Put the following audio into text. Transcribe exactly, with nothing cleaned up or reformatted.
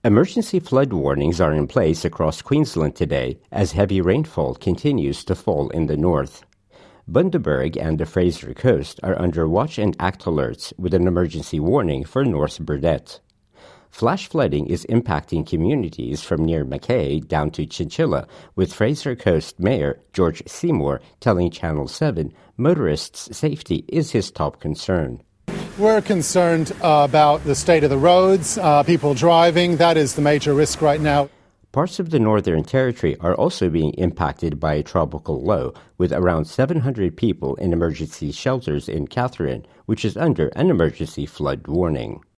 Emergency flood warnings are in place across Queensland today as heavy rainfall continues to fall in the north. Bundaberg and the Fraser Coast are under watch and act alerts with an emergency warning for North Burdett. Flash flooding is impacting communities from near Mackay down to Chinchilla, with Fraser Coast Mayor George Seymour telling Channel seven motorists' safety is his top concern. We're concerned uh, about the state of the roads, uh, people driving. That is the major risk right now. Parts of the Northern Territory are also being impacted by a tropical low, with around seven hundred people in emergency shelters in Katherine, which is under an emergency flood warning.